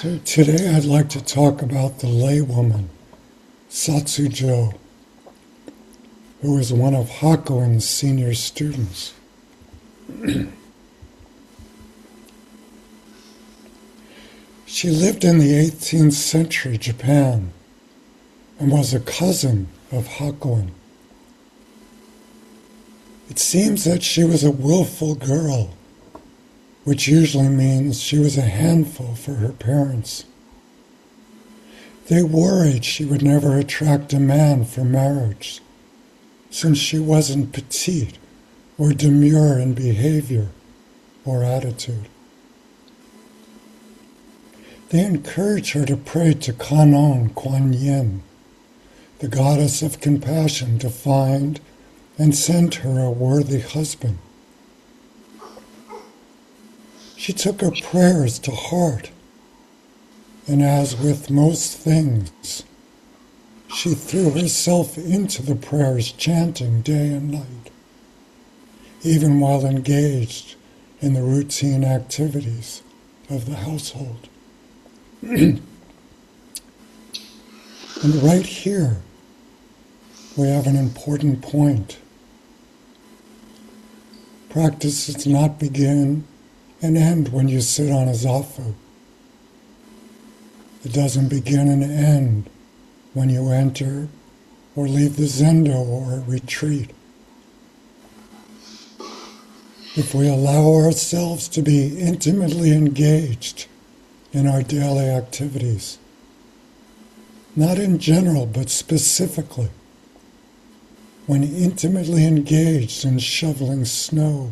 So today I'd like to talk about the laywoman, Satsujo, who is one of Hakuin's senior students. She lived in the 18th century Japan and was a cousin of Hakuin. It seems that she was a willful girl, which usually means she was a handful for her parents. They worried she would never attract a man for marriage, since she wasn't petite or demure in behavior or attitude. They encouraged her to pray to Kannon Kuan Yin, the goddess of compassion, to find and send her a worthy husband. She took her prayers to heart, and as with most things, she threw herself into the prayers, chanting day and night, even while engaged in the routine activities of the household. And right here, we have an important point. Practice does not begin and end when you sit on a zafu. It doesn't begin and end when you enter or leave the zendo or retreat. If we allow ourselves to be intimately engaged in our daily activities, not in general but specifically, when intimately engaged in shoveling snow,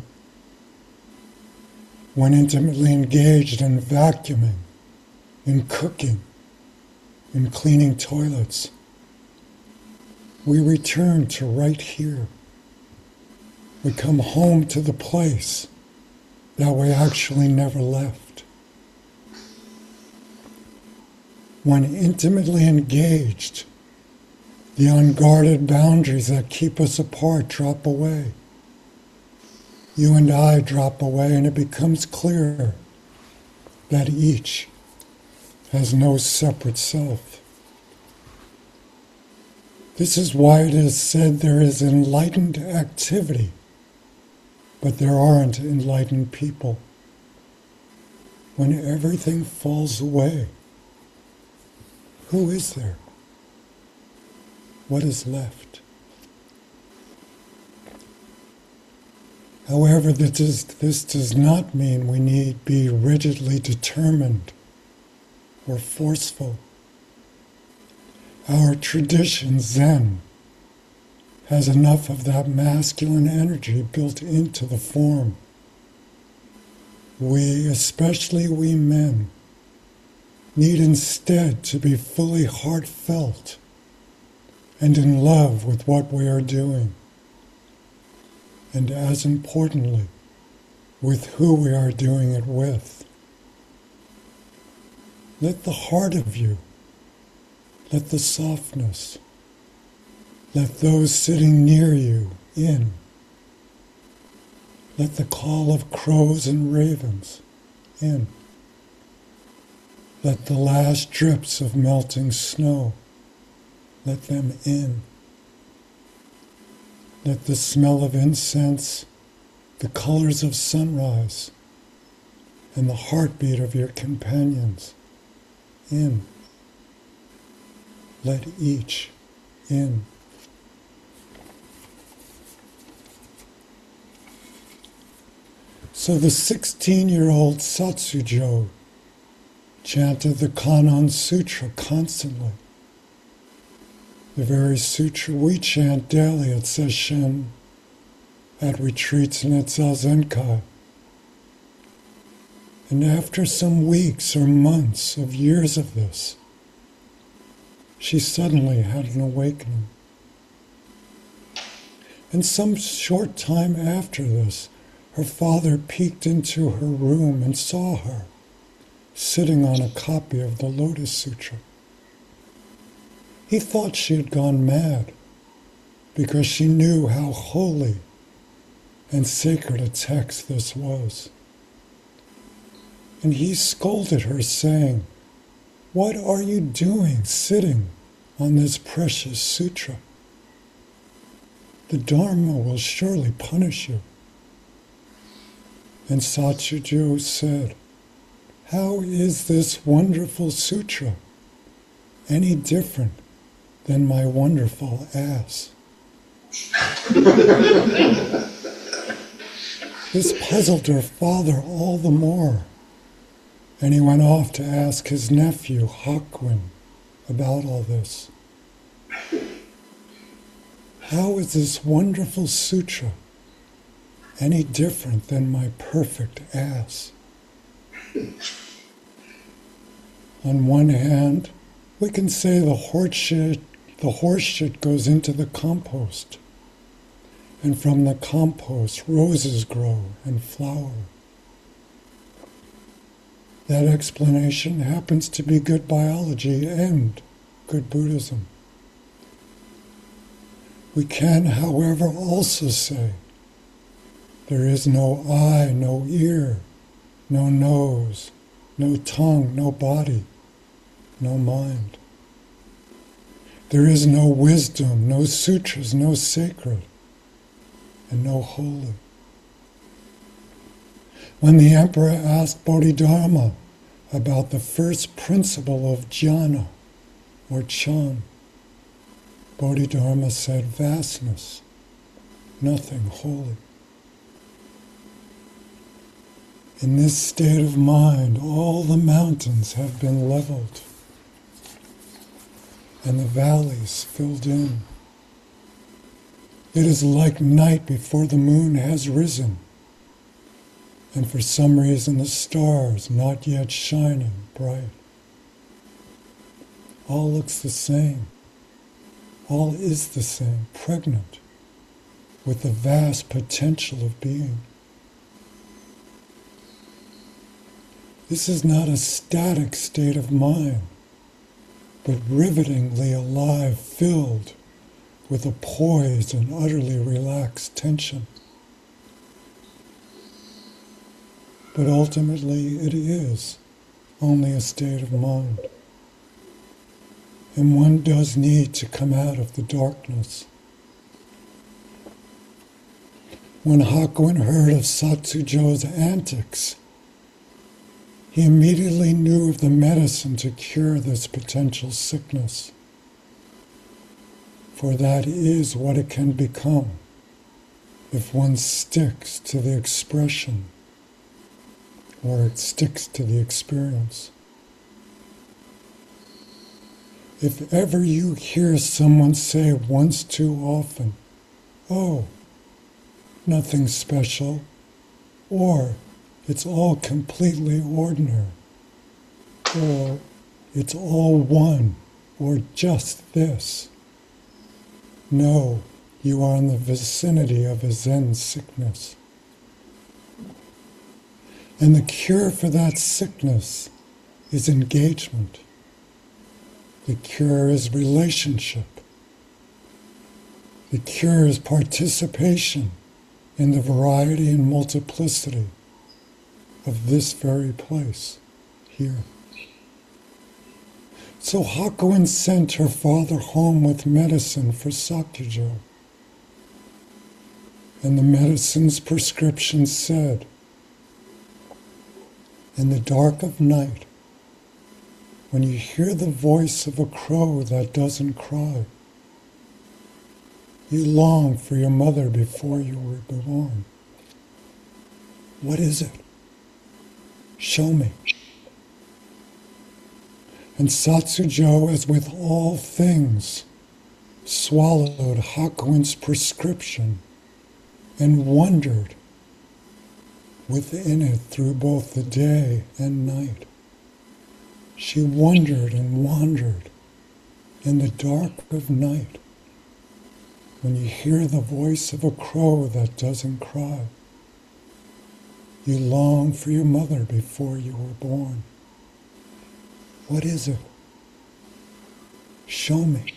when intimately engaged in vacuuming, in cooking, in cleaning toilets, we return to right here. We come home to the place that we actually never left. When intimately engaged, the unguarded boundaries that keep us apart drop away. You and I drop away, and it becomes clear that each has no separate self. This is why it is said there is enlightened activity, but there aren't enlightened people. When everything falls away, who is there? What is left? However, this does not mean we need be rigidly determined or forceful. Our tradition, Zen, has enough of that masculine energy built into the form. We, especially we men, need instead to be fully heartfelt and in love with what we are doing, and as importantly, with who we are doing it with. Let the heart of you, let the softness, let those sitting near you in. Let the call of crows and ravens in. Let the last drips of melting snow, let them in. Let the smell of incense, the colors of sunrise, and the heartbeat of your companions in. Let each in. So the 16-year-old Satsujo chanted the Kannon Sutra constantly. The very sutra we chant daily at Sesshin, at retreats and at Zazenkai. And after some weeks or months of years of this, she suddenly had an awakening. And some short time after this, her father peeked into her room and saw her sitting on a copy of the Lotus Sutra. He thought she had gone mad because she knew how holy and sacred a text this was. And he scolded her, saying, What are you doing sitting on this precious sutra? The Dharma will surely punish you. And Satsujo said, how is this wonderful sutra any different than my wonderful ass? This puzzled her father all the more, and he went off to ask his nephew, Hakuin, about all this. How is this wonderful sutra any different than my perfect ass? On one hand, we can say the horse shit goes into the compost, and from the compost roses grow and flower. That explanation happens to be good biology and good Buddhism. We can, however, also say there is no eye, no ear, no nose, no tongue, no body, no mind. There is no wisdom, no sutras, no sacred, and no holy. When the emperor asked Bodhidharma about the first principle of jhana, or chan, Bodhidharma said vastness, nothing holy. In this state of mind, all the mountains have been leveled and the valleys filled in. It is like night before the moon has risen, and for some reason the stars not yet shining bright. All looks the same. All is the same, pregnant with the vast potential of being. This is not a static state of mind, but rivetingly alive, filled with a poised and utterly relaxed tension. But ultimately it is only a state of mind. And one does need to come out of the darkness. When Hakuin heard of Satsujo's antics, he immediately knew of the medicine to cure this potential sickness. For that is what it can become if one sticks to the expression or it sticks to the experience. If ever you hear someone say once too often, oh, nothing special, or it's all completely ordinary, or it's all one, or just this, know you are in the vicinity of a Zen sickness. And the cure for that sickness is engagement. The cure is relationship. The cure is participation in the variety and multiplicity of this very place, here. So Hakuin sent her father home with medicine for Sakujo. And the medicine's prescription said, in the dark of night, when you hear the voice of a crow that doesn't cry, you long for your mother before you were born. What is it? Show me. And Satsujo, as with all things, swallowed Hakuin's prescription and wandered within it through both the day and night. She wandered and wandered in the dark of night when you hear the voice of a crow that doesn't cry. You long for your mother before you were born. What is it? Show me.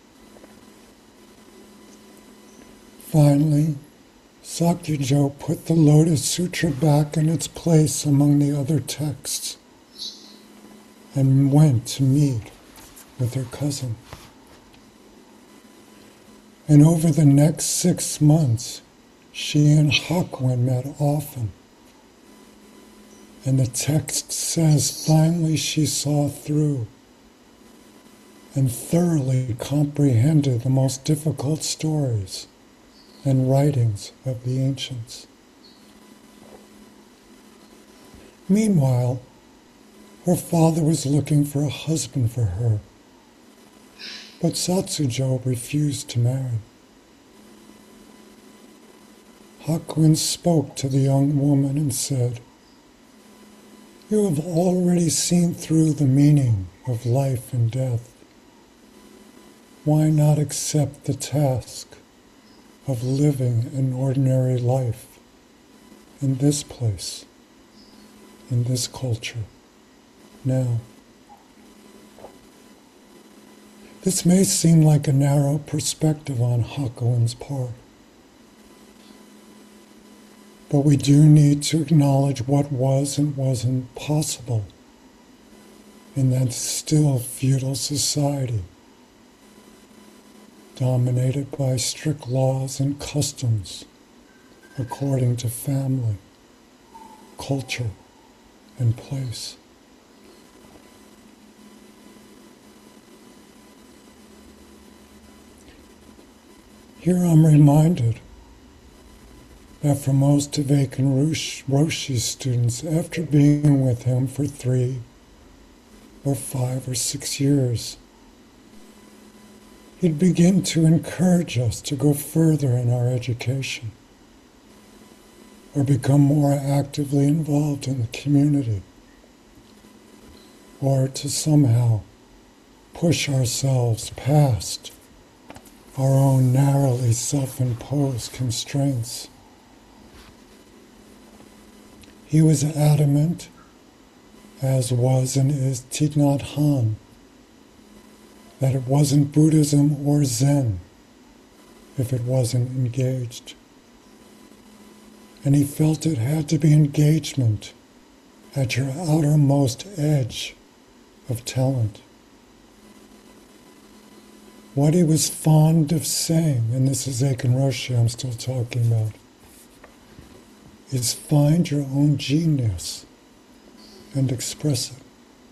Finally, Sakujo put the Lotus Sutra back in its place among the other texts and went to meet with her cousin. And over the next 6 months, she and Hakuin met often. And the text says finally she saw through and thoroughly comprehended the most difficult stories and writings of the ancients. Meanwhile, her father was looking for a husband for her, but Satsujo refused to marry. Hakuin spoke to the young woman and said, "You have already seen through the meaning of life and death. Why not accept the task of living an ordinary life in this place, in this culture, now?" This may seem like a narrow perspective on Hakuin's part, but we do need to acknowledge what was and wasn't possible in that still feudal society, dominated by strict laws and customs according to family, culture, and place. Here I'm reminded that for most of Eiken Roshi's students, after being with him for 3 or 5 or 6 years, he'd begin to encourage us to go further in our education or become more actively involved in the community, or to somehow push ourselves past our own narrowly self-imposed constraints. He was adamant, as was and is Thich Nhat Hanh, that it wasn't Buddhism or Zen if it wasn't engaged. And he felt it had to be engagement at your outermost edge of talent. What he was fond of saying, and this is Eiken Roshi I'm still talking about, is find your own genius and express it.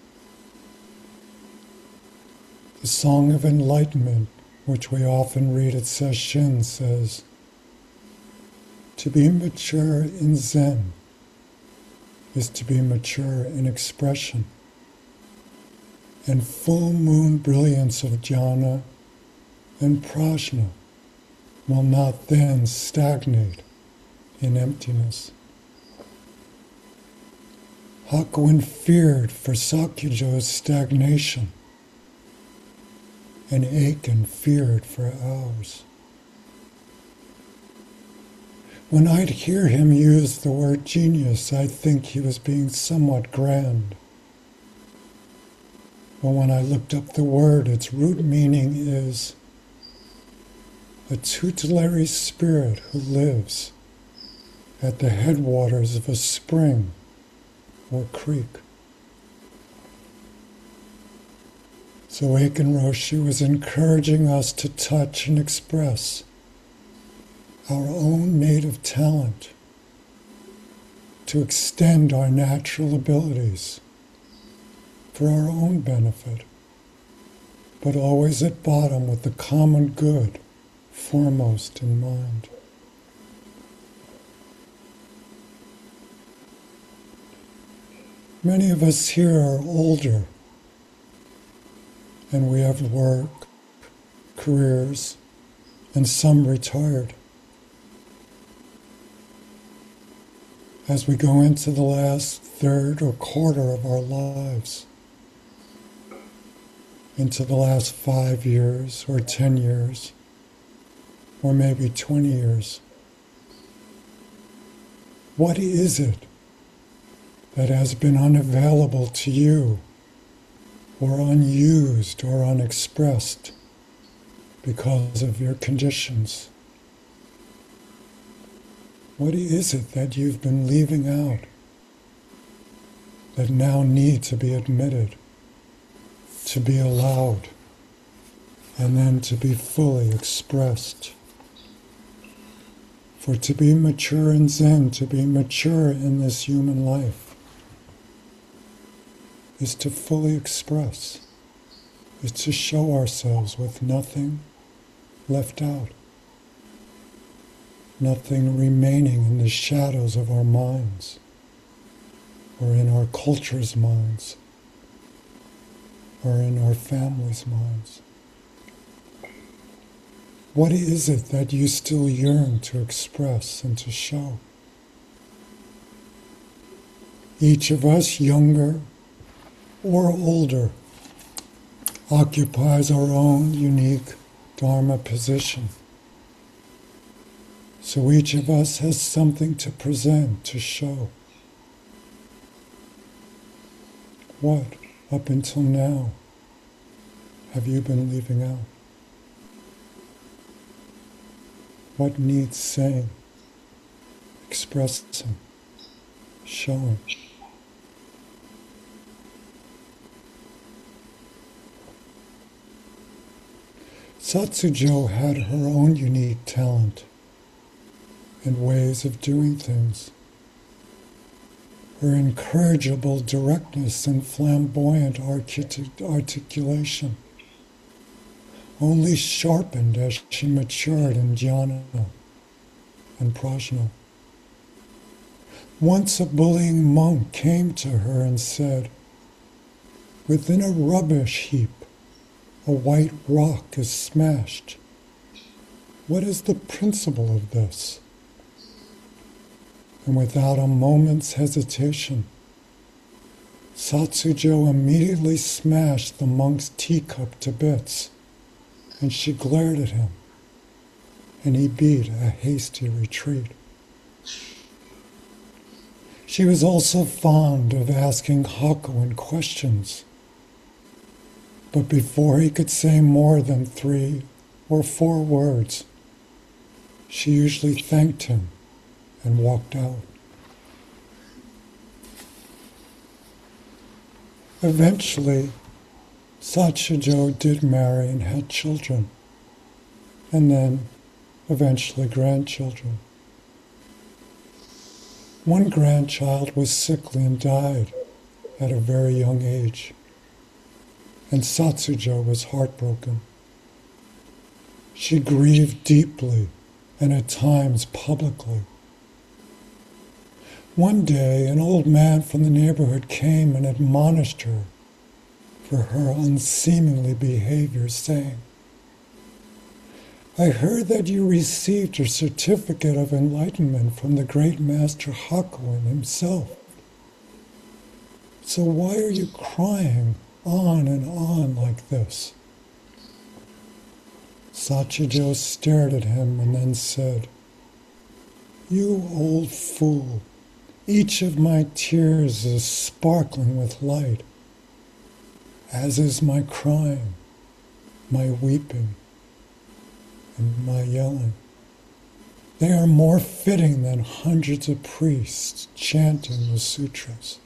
The Song of Enlightenment, which we often read at Sesshin, says, to be mature in Zen is to be mature in expression, and full moon brilliance of jhana and prajna will not then stagnate in emptiness. Hakuin feared for Sakyujo's stagnation, and Eiken feared for ours. When I'd hear him use the word genius, I'd think he was being somewhat grand. But when I looked up the word, its root meaning is a tutelary spirit who lives at the headwaters of a spring or creek. So Eiken Roshi was encouraging us to touch and express our own native talent, to extend our natural abilities for our own benefit, but always at bottom with the common good foremost in mind. Many of us here are older, and we have work, careers, and some retired. As we go into the last third or quarter of our lives, into the last 5 years or 10 years, or maybe 20 years, what is it that has been unavailable to you, or unused or unexpressed because of your conditions? What is it that you've been leaving out that now need to be admitted to be allowed, and then to be fully expressed. For to be mature in Zen, to be mature in this human life, is to fully express, is to show ourselves with nothing left out, nothing remaining in the shadows of our minds, or in our culture's minds, or in our family's minds. What is it that you still yearn to express and to show? Each of us, younger or older, occupies our own unique Dharma position. So each of us has something to present, to show. What, up until now, have you been leaving out? What needs saying, expressing, showing? Satsujo had her own unique talent and ways of doing things. Her incorrigible directness and flamboyant articulation only sharpened as she matured in jhana and prajna. Once a bullying monk came to her and said, "Within a rubbish heap, a white rock is smashed. What is the principle of this?" And without a moment's hesitation, Satsujo immediately smashed the monk's teacup to bits, and she glared at him, and he beat a hasty retreat. She was also fond of asking Hakuin questions, but before he could say more than 3 or 4 words, she usually thanked him and walked out. Eventually, Satsujo did marry and had children, and then eventually grandchildren. One grandchild was sickly and died at a very young age, and Satsujo was heartbroken. She grieved deeply and at times publicly. One day, an old man from the neighborhood came and admonished her for her unseemly behavior, saying, "I heard that you received a certificate of enlightenment from the great master Hakuin himself. So why are you crying on and on like this?" Satsujo stared at him and then said, "You old fool, each of my tears is sparkling with light, as is my crying, my weeping, and my yelling. They are more fitting than hundreds of priests chanting the sutras."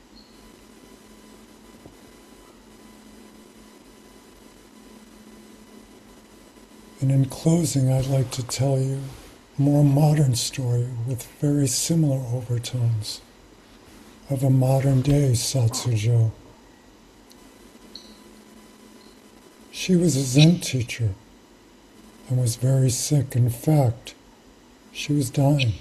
And in closing, I'd like to tell you a more modern story with very similar overtones of a modern-day Satsujo. She was a Zen teacher and was very sick. In fact, she was dying.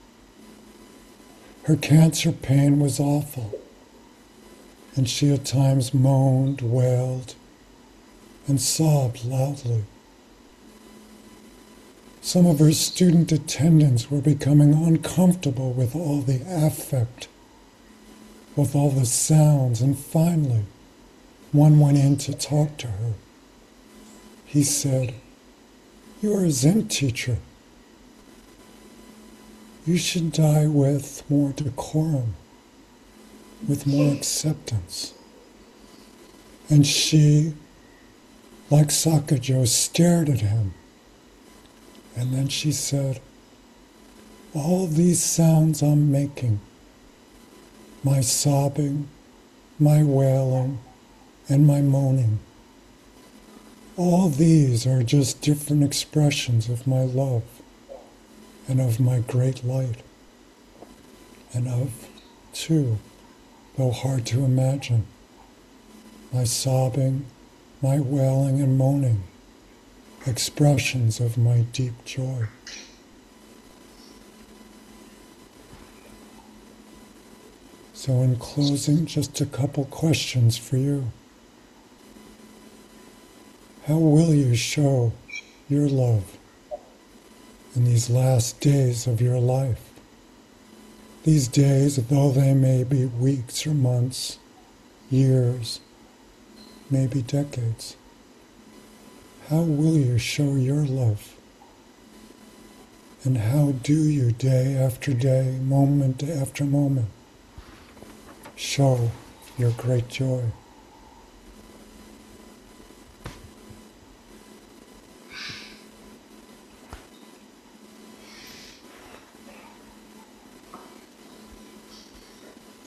Her cancer pain was awful, and she at times moaned, wailed, and sobbed loudly. Some of her student attendants were becoming uncomfortable with all the affect, with all the sounds, and finally, one went in to talk to her. He said, "You are a Zen teacher. You should die with more decorum, with more acceptance." And she, like Sakajo, stared at him. And then she said, "All these sounds I'm making, my sobbing, my wailing, and my moaning. All these are just different expressions of my love and of my great light, and of, too, though hard to imagine, my sobbing, my wailing and moaning, expressions of my deep joy. So in closing, just a couple questions for you. How will you show your love in these last days of your life? These days, though they may be weeks or months, years, maybe decades. How will you show your love? And how do you, day after day, moment after moment, show your great joy?